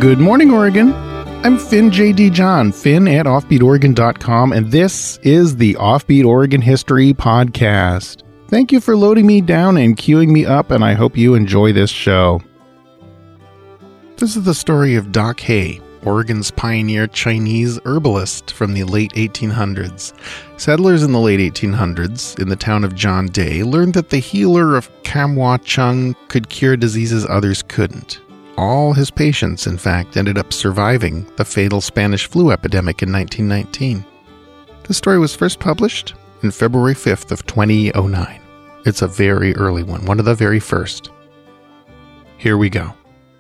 Good morning, Oregon. I'm Finn J.D. John, Finn at offbeatoregon.com, and this is the Offbeat Oregon History Podcast. Thank you for loading me down and queuing me up, and I hope you enjoy this show. This is the story of Doc Hay, Oregon's pioneer Chinese herbalist from the late 1800s. Settlers in the late 1800s, in the town of John Day, learned that the healer of Kam Wah Chung could cure diseases others couldn't. All his patients, in fact, ended up surviving the fatal Spanish flu epidemic in 1919. The story was first published on February 5th of 2009. It's a very early one of the very first. Here we go.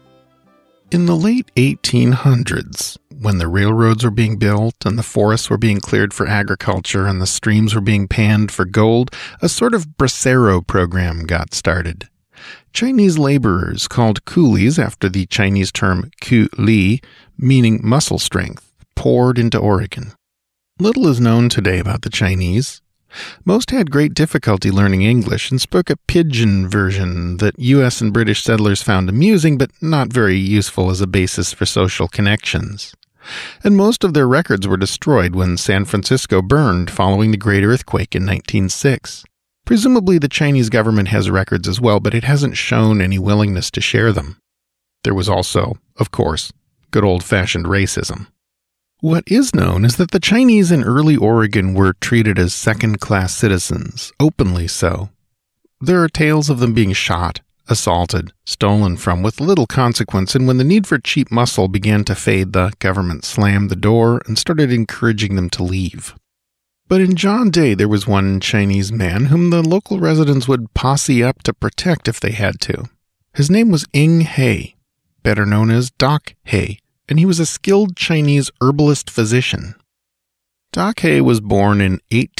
In the late 1800s, when the railroads were being built and the forests were being cleared for agriculture and the streams were being panned for gold, a sort of bracero program got started. Chinese laborers, called coolies after the Chinese term ku li, meaning muscle strength, poured into Oregon. Little is known today about the Chinese. Most had great difficulty learning English and spoke a pidgin version that U.S. and British settlers found amusing but not very useful as a basis for social connections. And most of their records were destroyed when San Francisco burned following the Great Earthquake in 1906. Presumably the Chinese government has records as well, but it hasn't shown any willingness to share them. There was also, of course, good old-fashioned racism. What is known is that the Chinese in early Oregon were treated as second-class citizens, openly so. There are tales of them being shot, assaulted, stolen from with little consequence, and when the need for cheap muscle began to fade, the government slammed the door and started encouraging them to leave. But in John Day, there was one Chinese man whom the local residents would posse up to protect if they had to. His name was Ing Hay, better known as Doc Hay, and he was a skilled Chinese herbalist physician. Doc Hay was born in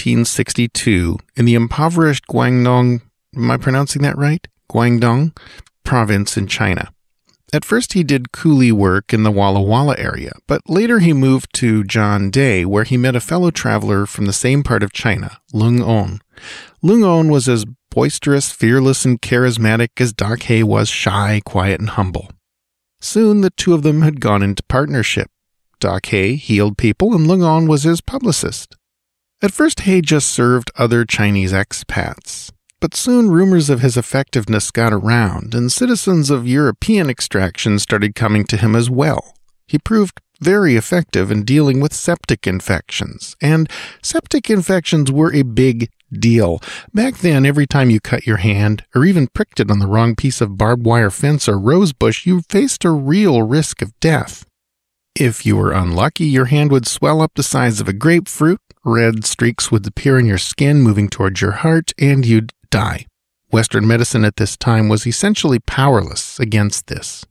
1862 in the impoverished Guangdong, am I pronouncing that right? Guangdong province in China. At first he did coolie work in the Walla Walla area, but later he moved to John Day, where he met a fellow traveler from the same part of China, Lung On. Lung On was as boisterous, fearless, and charismatic as Doc Hay was shy, quiet, and humble. Soon the two of them had gone into partnership. Doc Hay healed people, and Lung On was his publicist. At first Hay just served other Chinese expats. But soon rumors of his effectiveness got around, and citizens of European extraction started coming to him as well. He proved very effective in dealing with septic infections, and septic infections were a big deal. Back then, every time you cut your hand, or even pricked it on the wrong piece of barbed wire fence or rose bush, you faced a real risk of death. If you were unlucky, your hand would swell up the size of a grapefruit, red streaks would appear in your skin moving towards your heart, and you'd die. Western medicine at this time was essentially powerless against this.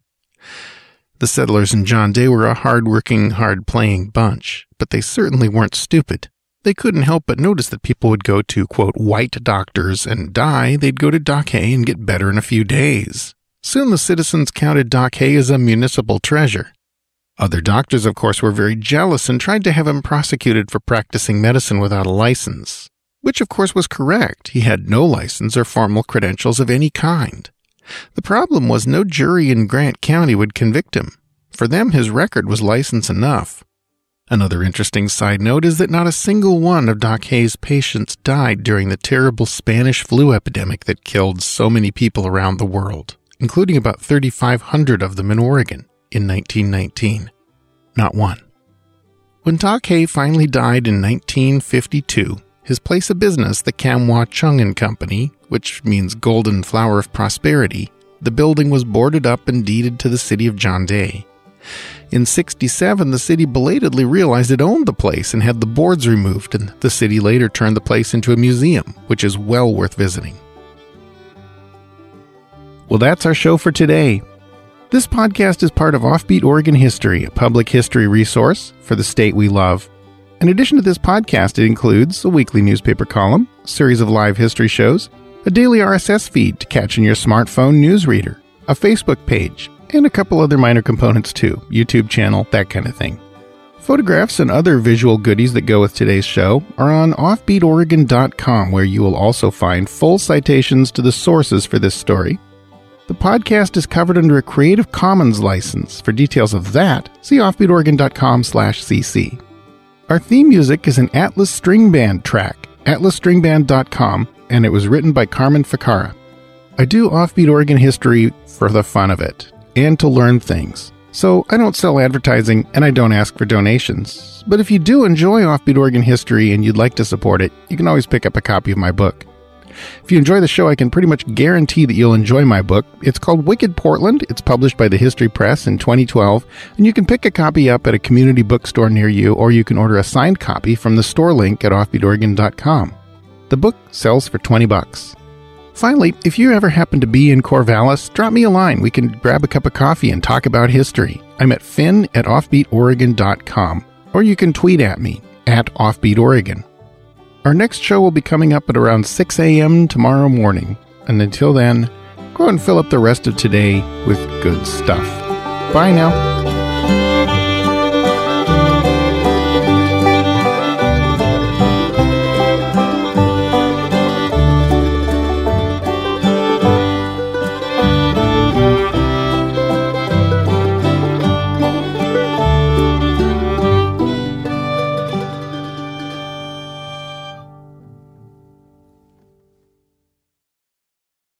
The settlers in John Day were a hard-working, hard-playing bunch, but they certainly weren't stupid. They couldn't help but notice that people would go to, quote, white doctors and die. They'd go to Doc Hay and get better in a few days. Soon the citizens counted Doc Hay as a municipal treasure. Other doctors, of course, were very jealous and tried to have him prosecuted for practicing medicine without a license. Which, of course, was correct. He had no license or formal credentials of any kind. The problem was no jury in Grant County would convict him. For them, his record was license enough. Another interesting side note is that not a single one of Doc Hay's patients died during the terrible Spanish flu epidemic that killed so many people around the world, including about 3,500 of them in Oregon in 1919. Not one. When Doc Hay finally died in 1952, his place of business, the Kam Wah Chung and Company, which means Golden Flower of Prosperity, the building was boarded up and deeded to the city of John Day. In 1967, the city belatedly realized it owned the place and had the boards removed, and the city later turned the place into a museum, which is well worth visiting. Well, that's our show for today. This podcast is part of Offbeat Oregon History, a public history resource for the state we love. In addition to this podcast, it includes a weekly newspaper column, a series of live history shows, a daily RSS feed to catch in your smartphone news reader, a Facebook page, and a couple other minor components too, YouTube channel, that kind of thing. Photographs and other visual goodies that go with today's show are on offbeatoregon.com, where you will also find full citations to the sources for this story. The podcast is covered under a Creative Commons license. For details of that, see offbeatoregon.com/cc. Our theme music is an Atlas String Band track, atlasstringband.com, and it was written by Carmen Ficarra. I do Offbeat Oregon history for the fun of it, and to learn things. So I don't sell advertising, and I don't ask for donations. But if you do enjoy Offbeat Oregon history and you'd like to support it, you can always pick up a copy of my book. If you enjoy the show, I can pretty much guarantee that you'll enjoy my book. It's called Wicked Portland. It's published by the History Press in 2012, and you can pick a copy up at a community bookstore near you, or you can order a signed copy from the store link at offbeatoregon.com. The book sells for $20. Finally, if you ever happen to be in Corvallis, drop me a line. We can grab a cup of coffee and talk about history. I'm at finn@offbeatoregon.com, or you can tweet at me, @offbeatoregon. Our next show will be coming up at around 6 a.m. tomorrow morning. And until then, go and fill up the rest of today with good stuff. Bye now.